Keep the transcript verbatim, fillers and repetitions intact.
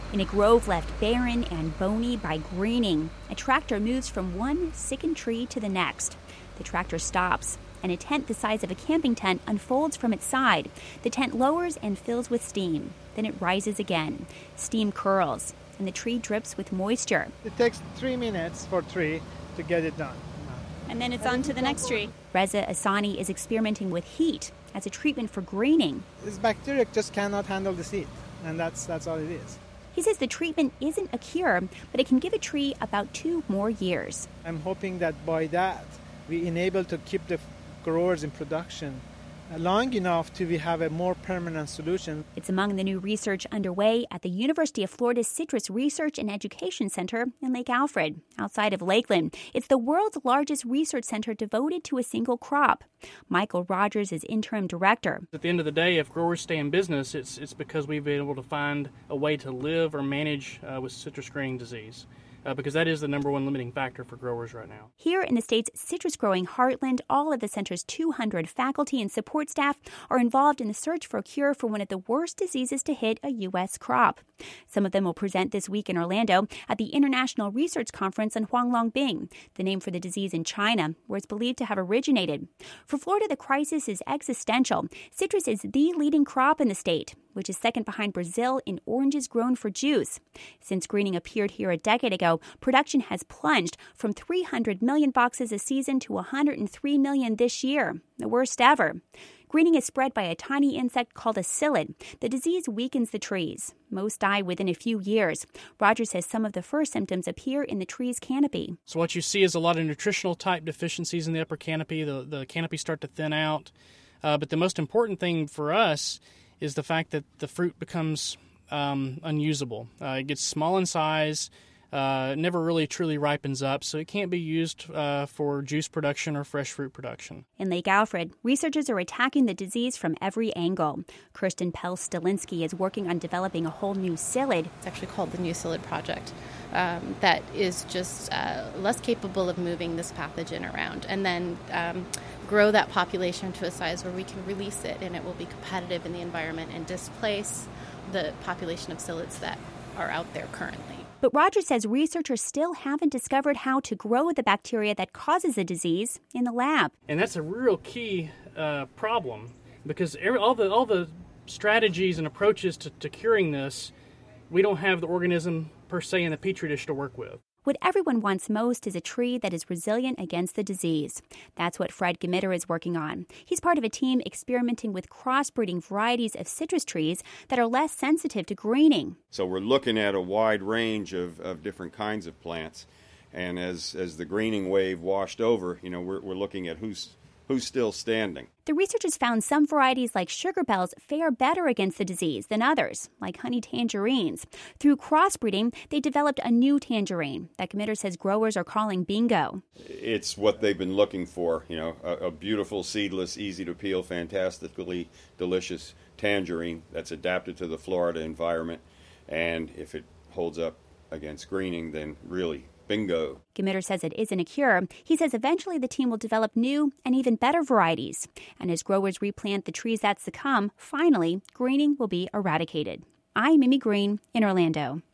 In a grove left barren and bony by greening, a tractor moves from one sickened tree to the next. The tractor stops, and a tent the size of a camping tent unfolds from its side. The tent lowers and fills with steam. Then it rises again. Steam curls, and the tree drips with moisture. It takes three minutes for a tree to get it done. And then it's on to the next tree. Reza Asani is experimenting with heat as a treatment for greening. This bacteria just cannot handle this heat, and that's that's all it is. He says the treatment isn't a cure, but it can give a tree about two more years. I'm hoping that by that, we enable to keep the growers in production long enough to we have a more permanent solution. It's among the new research underway at the University of Florida's Citrus Research and Education Center in Lake Alfred, outside of Lakeland. It's the world's largest research center devoted to a single crop. Michael Rogers is interim director. At the end of the day, if growers stay in business, it's it's because we've been able to find a way to live or manage uh, with citrus greening disease. Uh, because that is the number one limiting factor for growers right now. Here in the state's citrus-growing heartland, all of the center's two hundred faculty and support staff are involved in the search for a cure for one of the worst diseases to hit a U S crop. Some of them will present this week in Orlando at the International Research Conference on Huanglongbing, the name for the disease in China, where it's believed to have originated. For Florida, the crisis is existential. Citrus is the leading crop in the state, which is second behind Brazil in oranges grown for juice. Since greening appeared here a decade ago, production has plunged from three hundred million boxes a season to one hundred three million this year, the worst ever. Greening is spread by a tiny insect called a psyllid. The disease weakens the trees. Most die within a few years. Rogers says some of the first symptoms appear in the tree's canopy. So what you see is a lot of nutritional type deficiencies in the upper canopy. The, the canopy start to thin out. Uh, but the most important thing for us is the fact that the fruit becomes um, unusable. Uh, it gets small in size, uh, never really truly ripens up, so it can't be used uh, for juice production or fresh fruit production. In Lake Alfred, researchers are attacking the disease from every angle. Kirsten Pell-Stalinsky is working on developing a whole new psyllid. It's actually called the New Psyllid Project. Um, that is just uh, less capable of moving this pathogen around, and then um, grow that population to a size where we can release it and it will be competitive in the environment and displace the population of psyllids that are out there currently. But Rogers says researchers still haven't discovered how to grow the bacteria that causes the disease in the lab. And that's a real key uh, problem, because every, all the all the strategies and approaches to, to curing this, we don't have the organism per se in the petri dish to work with. What everyone wants most is a tree that is resilient against the disease. That's what Fred Gmitter is working on. He's part of a team experimenting with crossbreeding varieties of citrus trees that are less sensitive to greening. So we're looking at a wide range of, of different kinds of plants. And as, as the greening wave washed over, you know, we're, we're looking at who's who's still standing. The researchers found some varieties like sugar bells fare better against the disease than others, like honey tangerines. Through crossbreeding, they developed a new tangerine that Gmitter says growers are calling Bingo. It's what they've been looking for, you know, a, a beautiful, seedless, easy to peel, fantastically delicious tangerine that's adapted to the Florida environment. And if it holds up against greening, then really bingo. Gmitter says it isn't a cure. He says eventually the team will develop new and even better varieties. And as growers replant the trees that succumb, finally, greening will be eradicated. I'm Mimi Green in Orlando.